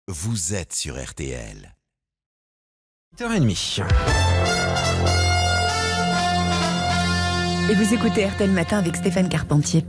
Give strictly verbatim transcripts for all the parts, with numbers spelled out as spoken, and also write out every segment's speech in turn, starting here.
Vous êtes sur R T L. huit heures trente. Et vous écoutez R T L Matin avec Stéphane Carpentier.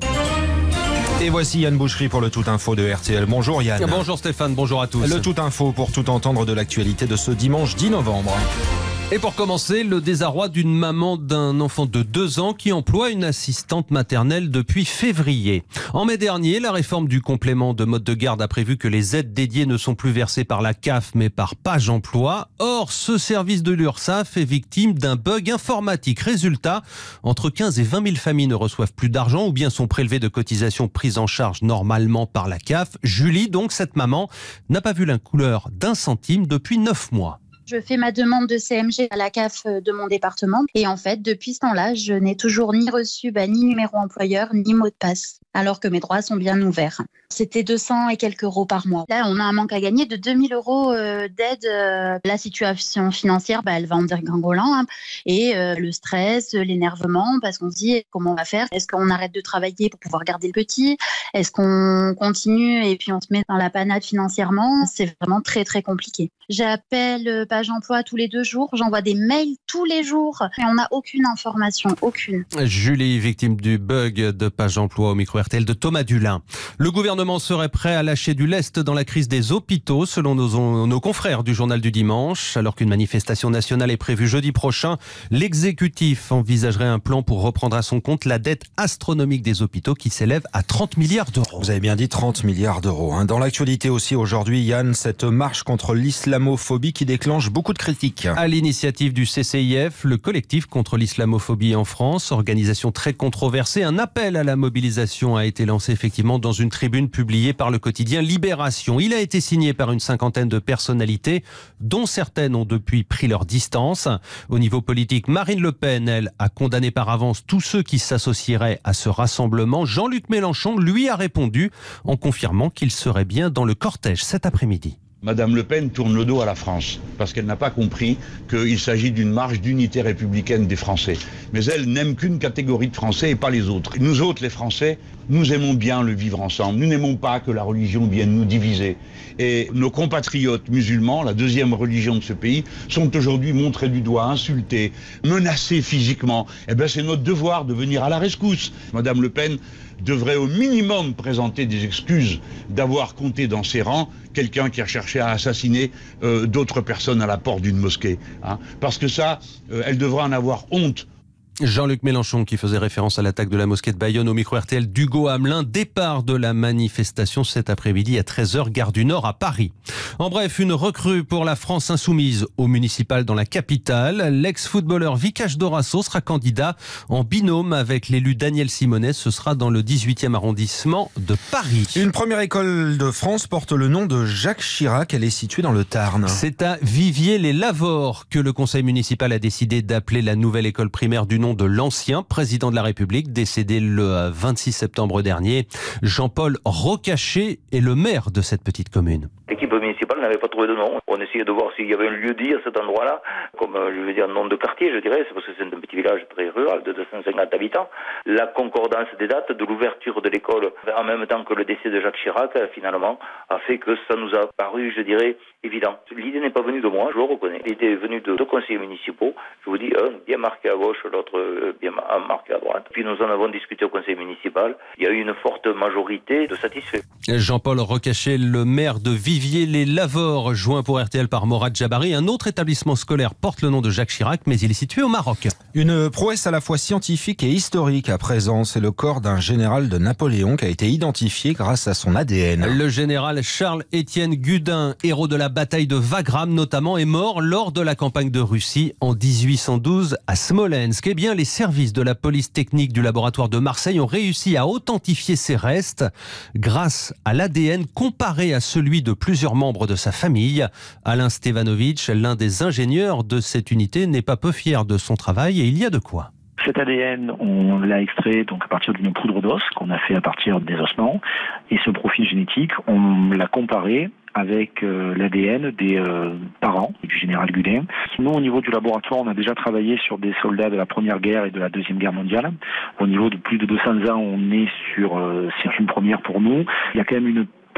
Et voici Yann Boucherie pour le Tout Info de R T L. Bonjour Yann. Bonjour Stéphane, bonjour à tous. Le Tout Info pour tout entendre de l'actualité de ce dimanche dix novembre. Et pour commencer, le désarroi d'une maman d'un enfant de deux ans qui emploie une assistante maternelle depuis février. En mai dernier, la réforme du complément de mode de garde a prévu que les aides dédiées ne sont plus versées par la C A F mais par Page Emploi. Or, ce service de l'URSSAF est victime d'un bug informatique. Résultat, entre quinze et vingt mille familles ne reçoivent plus d'argent ou bien sont prélevées de cotisations prises en charge normalement par la C A F. Julie, donc cette maman, n'a pas vu la couleur d'un centime depuis neuf mois. Je fais ma demande de C M G à la C A F de mon département et en fait, depuis ce temps-là, je n'ai toujours ni reçu bah, ni numéro employeur, ni mot de passe, alors que mes droits sont bien ouverts. C'était deux cents et quelques euros par mois. Là, on a un manque à gagner de deux mille euros euh, d'aide. Euh, la situation financière, bah, elle va en dégringolant. Hein, et euh, le stress, l'énervement, parce qu'on se dit comment on va faire ? Est-ce qu'on arrête de travailler pour pouvoir garder le petit ? Est-ce qu'on continue et puis on se met dans la panade financièrement ? C'est vraiment très, très compliqué. J'appelle Page Emploi tous les deux jours. J'envoie des mails tous les jours. Et on n'a aucune information, aucune. Julie, victime du bug de Page Emploi au micro R T L de Thomas Dulin. Le gouvernement serait prêt à lâcher du lest dans la crise des hôpitaux, selon nos, nos confrères du journal du dimanche. Alors qu'une manifestation nationale est prévue jeudi prochain, l'exécutif envisagerait un plan pour reprendre à son compte la dette astronomique des hôpitaux qui s'élève à trente milliards d'euros. Vous avez bien dit trente milliards d'euros. Hein. Dans l'actualité aussi aujourd'hui, Yann, cette marche contre l'islamophobie qui déclenche beaucoup de critiques. À l'initiative du C C I F, le collectif contre l'islamophobie en France, organisation très controversée, un appel à la mobilisation a été lancé effectivement dans une tribune publiée par le quotidien Libération. Il a été signé par une cinquantaine de personnalités, dont certaines ont depuis pris leur distance. Au niveau politique, Marine Le Pen, elle, a condamné par avance tous ceux qui s'associeraient à ce rassemblement. Jean-Luc Mélenchon, lui, a répondu en confirmant qu'il serait bien dans le cortège cet après-midi. Madame Le Pen tourne le dos à la France, parce qu'elle n'a pas compris qu'il s'agit d'une marche d'unité républicaine des Français. Mais elle n'aime qu'une catégorie de Français et pas les autres. Et nous autres, les Français, nous aimons bien le vivre ensemble. Nous n'aimons pas que la religion vienne nous diviser. Et nos compatriotes musulmans, la deuxième religion de ce pays, sont aujourd'hui montrés du doigt, insultés, menacés physiquement. Eh bien, c'est notre devoir de venir à la rescousse. Madame Le Pen devrait au minimum présenter des excuses d'avoir compté dans ses rangs quelqu'un qui a cherché à assassiner euh, d'autres personnes à la porte d'une mosquée. Hein. Parce que ça, euh, elle devrait en avoir honte. Jean-Luc Mélenchon qui faisait référence à l'attaque de la mosquée de Bayonne au micro R T L d'Hugo Hamelin. Départ de la manifestation cet après-midi à treize heures, gare du Nord à Paris. En bref, une recrue pour la France insoumise au municipal dans la capitale. L'ex-footballeur Vikash Dorasso sera candidat en binôme avec l'élu Daniel Simonet. Ce sera dans le dix-huitième arrondissement de Paris. Une première école de France porte le nom de Jacques Chirac. Elle est située dans le Tarn. C'est à Viviers-les-Lavores que le conseil municipal a décidé d'appeler la nouvelle école primaire du nom de l'ancien président de la République, décédé le vingt-six septembre dernier. Jean-Paul Rocaché est le maire de cette petite commune. L'équipe municipale n'avait pas trouvé de nom. On essayait de voir s'il y avait un lieu-dit à cet endroit-là, comme je veux dire un nom de quartier, je dirais, c'est parce que c'est un petit village très rural de deux cent cinquante habitants. La concordance des dates de l'ouverture de l'école en même temps que le décès de Jacques Chirac, finalement, a fait que ça nous a paru, je dirais, évident. L'idée n'est pas venue de moi, je le reconnais. L'idée est venue de deux conseillers municipaux. Je vous dis, un bien marqué à gauche, l'autre bien marqué à droite. Puis nous en avons discuté au conseil municipal. Il y a eu une forte majorité de satisfaits. Jean-Paul Rocaché, le maire de Viviers-les-Lavores, joint pour R T L par Morad Jabari. Un autre établissement scolaire porte le nom de Jacques Chirac, mais il est situé au Maroc. Une prouesse à la fois scientifique et historique à présent. C'est le corps d'un général de Napoléon qui a été identifié grâce à son A D N. Le général Charles-Étienne Gudin, héros de la bataille de Wagram notamment, est mort lors de la campagne de Russie en dix-huit cent douze à Smolensk. Eh bien, les services de la police technique du laboratoire de Marseille ont réussi à authentifier ses restes grâce à l'A D N comparé à celui de plusieurs membres de sa famille. Alain Stevanovic, l'un des ingénieurs de cette unité, n'est pas peu fier de son travail et il y a de quoi. Cet A D N, on l'a extrait donc à partir d'une poudre d'os qu'on a fait à partir des ossements. Et ce profil génétique, on l'a comparé avec euh, l'A D N des euh, parents du général Gudin. Nous, au niveau du laboratoire, on a déjà travaillé sur des soldats de la Première Guerre et de la Deuxième Guerre mondiale. Au niveau de plus de deux cents ans, on est sur, euh, c'est une première pour nous. Il y a quand même une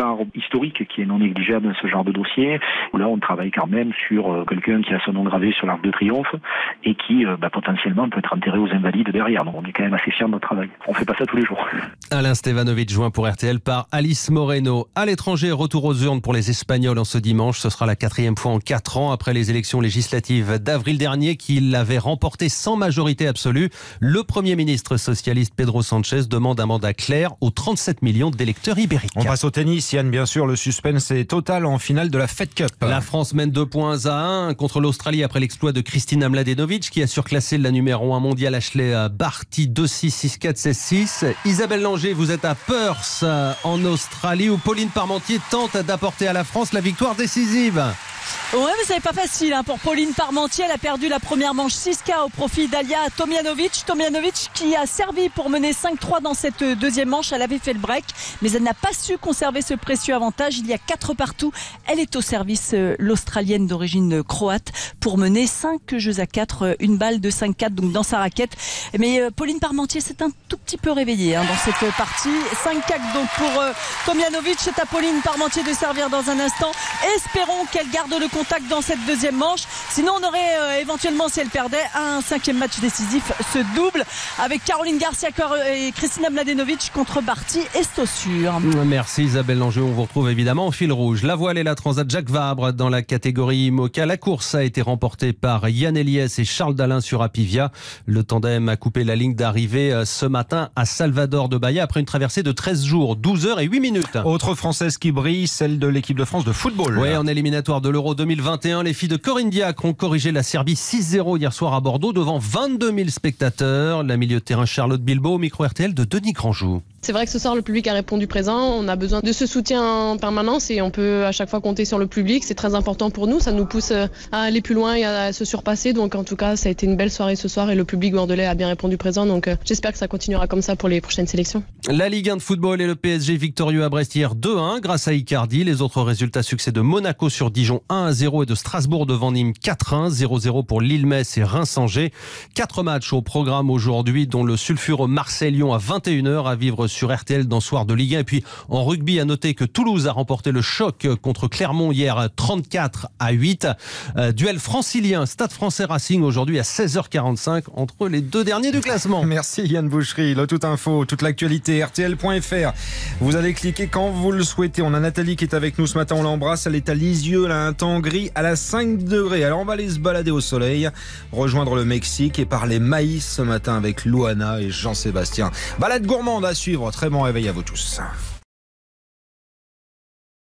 part historique qui est non négligeable dans ce genre de dossier. Là, on travaille quand même sur euh, quelqu'un qui a son nom gravé sur l'Arc de Triomphe et qui euh, bah, potentiellement peut être enterré aux Invalides derrière. Donc on est quand même assez fiers de notre travail. On fait pas ça tous les jours. Alain Stevanovic, joint pour R T L par Alice Moreno. À l'étranger, retour aux urnes pour les Espagnols en ce dimanche. Ce sera la quatrième fois en quatre ans après les élections législatives d'avril dernier qu'il avait remporté sans majorité absolue. Le Premier ministre socialiste Pedro Sánchez demande un mandat clair aux trente-sept millions d'électeurs ibériques. On passe au tennis, Yann, bien sûr, le suspense est total en finale de la Fed Cup. La France mène deux points à un contre l'Australie après l'exploit de Kristina Mladenovic qui a surclassé la numéro un mondiale Ashley Barty deux six, six quatre, seize six. Isabelle Langer, vous êtes à Perth en Australie où Pauline Parmentier tente d'apporter à la France la victoire décisive. Ouais, mais c'est pas facile hein, pour Pauline Parmentier. Elle a perdu la première manche six K au profit d'Alia Tomjanovic. Tomjanovic qui a servi pour mener cinq trois dans cette deuxième manche. Elle avait fait le break, mais elle n'a pas su conserver ce précieux avantage. Il y a quatre partout. Elle est au service, euh, l'Australienne d'origine croate, pour mener cinq jeux à quatre, une balle de cinq quatre donc dans sa raquette. Mais euh, Pauline Parmentier s'est un tout petit peu réveillée hein, dans cette partie. cinq quatre donc pour euh, Tomjanovic. C'est à Pauline Parmentier de servir dans un instant. Espérons qu'elle garde le contact dans cette deuxième manche. Sinon, on aurait euh, éventuellement, si elle perdait, un cinquième match décisif, ce double avec Caroline Garcia et Kristina Mladenovic contre Barty et Saussure. Merci Isabelle Langer. On vous retrouve évidemment au fil rouge. La voile et la transat Jacques Vabre dans la catégorie IMOCA. La course a été remportée par Yann Eliès et Charles Dalin sur Apivia. Le tandem a coupé la ligne d'arrivée ce matin à Salvador de Bahia après une traversée de treize jours, douze heures et huit minutes. Autre Française qui brille, celle de l'équipe de France de football. Oui, en éliminatoire de l'Euro deux mille vingt et un, les filles de Corinne Diacre ont corrigé la Serbie six zéro hier soir à Bordeaux devant vingt-deux mille spectateurs. La milieu de terrain Charlotte Bilbao, micro R T L de Denis Grandjou. C'est vrai que ce soir, le public a répondu présent. On a besoin de ce soutien en permanence et on peut à chaque fois compter sur le public. C'est très important pour nous. Ça nous pousse à aller plus loin et à se surpasser. Donc en tout cas, ça a été une belle soirée ce soir et le public bordelais a bien répondu présent. Donc j'espère que ça continuera comme ça pour les prochaines sélections. La Ligue un de football et le P S G victorieux à Brest hier deux un grâce à Icardi. Les autres résultats, succès de Monaco sur Dijon un à zéro et de Strasbourg devant Nîmes quatre un, zéro zéro pour Lille-Metz et Reims-Angers. Quatre matchs au programme aujourd'hui, dont le sulfureux Marseille-Lyon à vingt et une heures à vivre sur R T L dans soir de Ligue un. Et puis en rugby, à noter que Toulouse a remporté le choc contre Clermont hier trente-quatre à huit. Euh, duel francilien, Stade Français Racing aujourd'hui à seize heures quarante-cinq entre les deux derniers du classement. Merci Yann Boucherie. Le toute info, toute l'actualité, R T L point F R. Vous allez cliquer quand vous le souhaitez. On a Nathalie qui est avec nous ce matin, on l'embrasse. Elle est à Lisieux, elle a un temps gris à la cinq degrés. Alors on va aller se balader au soleil, rejoindre le Mexique et parler maïs ce matin avec Louana et Jean-Sébastien. Balade gourmande à suivre. Très bon réveil à vous tous.